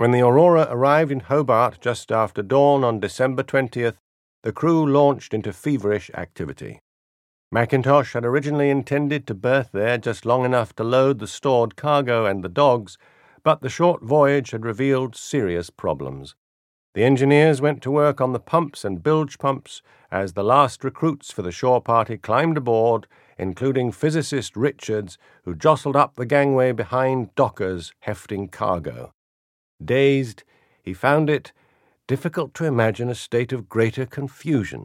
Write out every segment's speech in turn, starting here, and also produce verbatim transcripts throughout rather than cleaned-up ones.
When the Aurora arrived in Hobart just after dawn on December twentieth, the crew launched into feverish activity. Mackintosh had originally intended to berth there just long enough to load the stored cargo and the dogs, but the short voyage had revealed serious problems. The engineers went to work on the pumps and bilge pumps as the last recruits for the shore party climbed aboard, including physicist Richards, who jostled up the gangway behind dockers hefting cargo. Dazed, he found it difficult to imagine a state of greater confusion.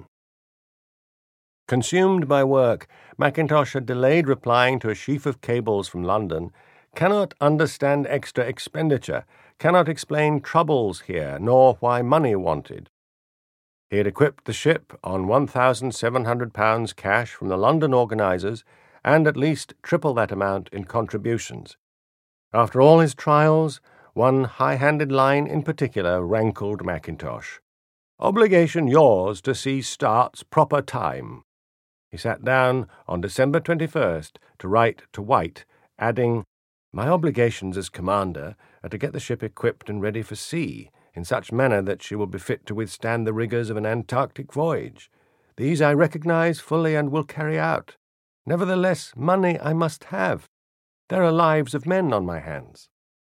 Consumed by work, Mackintosh had delayed replying to a sheaf of cables from London, cannot understand extra expenditure, cannot explain troubles here, nor why money wanted. He had equipped the ship on one thousand seven hundred pounds cash from the London organisers and at least triple that amount in contributions. After all his trials, one high-handed line in particular rankled Mackintosh. "Obligation yours to see starts proper time." He sat down on December twenty-first to write to White, adding, "My obligations as commander are to get the ship equipped and ready for sea, in such manner that she will be fit to withstand the rigours of an Antarctic voyage. These I recognise fully and will carry out. Nevertheless, money I must have. There are lives of men on my hands."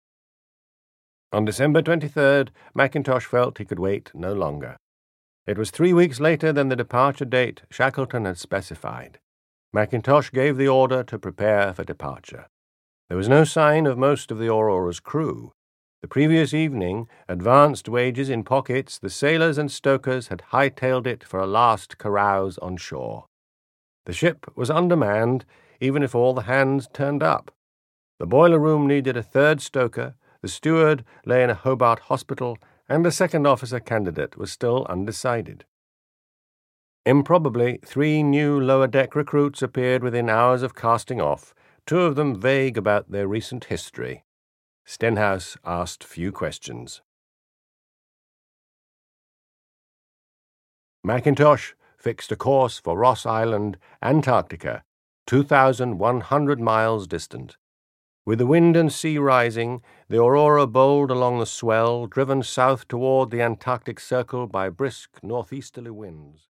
On December twenty-third, Mackintosh felt he could wait no longer. It was three weeks later than the departure date Shackleton had specified. Mackintosh gave the order to prepare for departure. There was no sign of most of the Aurora's crew. The previous evening, advanced wages in pockets, the sailors and stokers had hightailed it for a last carouse on shore. The ship was undermanned, even if all the hands turned up. The boiler room needed a third stoker, the steward lay in a Hobart hospital, and a second officer candidate was still undecided. Improbably, three new lower-deck recruits appeared within hours of casting off, two of them vague about their recent history. Stenhouse asked few questions. Mackintosh fixed a course for Ross Island, Antarctica, two thousand one hundred miles distant. With the wind and sea rising, the Aurora bowled along the swell, driven south toward the Antarctic Circle by brisk northeasterly winds.